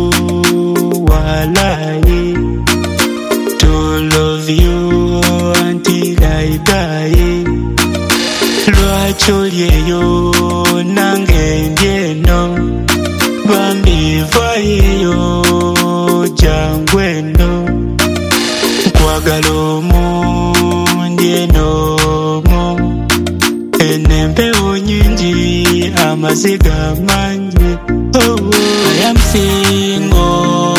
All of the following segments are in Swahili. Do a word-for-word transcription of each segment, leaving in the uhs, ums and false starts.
walai, to love you until I die. Lwacholyeyo nange ndieno, bambi vayeyo jangweno. Nkwagala omu ndieno mu, enembewo nyingi amaziga mangi. Oh, I am single.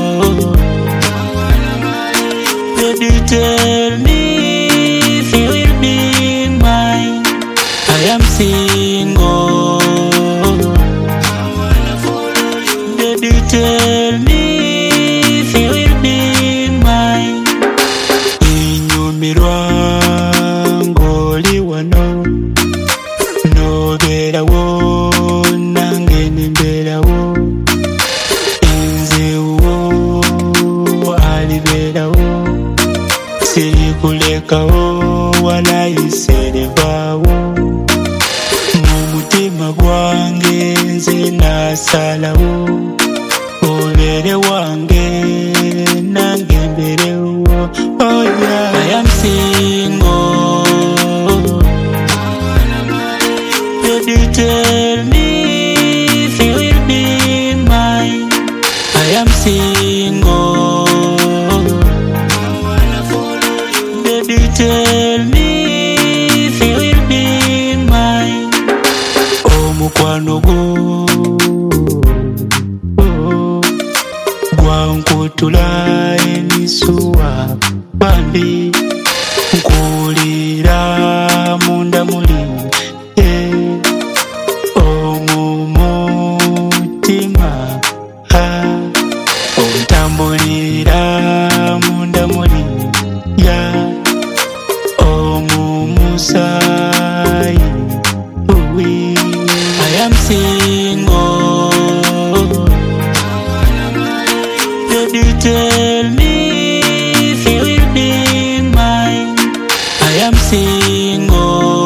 Baby, tell me if you will be mine. I am single. Baby, tell me if you will be mine. Inyumirwa ngoli wano, noberawo nange nemberawo, inzewo aliberawo, sirikulekawo walayi serivawo. Mumutima gwange nze nasalawo, obere wange nange mberewo. Oh yeah, I am single. Baby, tell me if you will be mine. I am single. Baby, tell me if you will be mine. Omukwano gwo gwankutula emisuwa bambi, nkuwulira munda muli omumutima, ontambulira munda muli ya omumusayi. Uwi, I am single. Baby, tell me if you will be mine. I am single.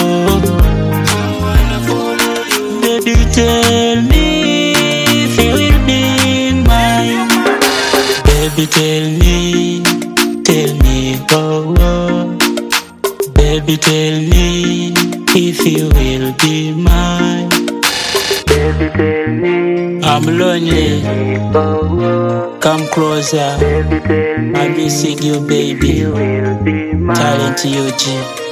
Baby, tell me if you will be mine. Baby, tell me, tell me, oh, oh. Baby, tell me if you will be mine. Baby, tell me I'm lonely. Come closer. Baby, tell me I'm missing you, baby. Talent U G.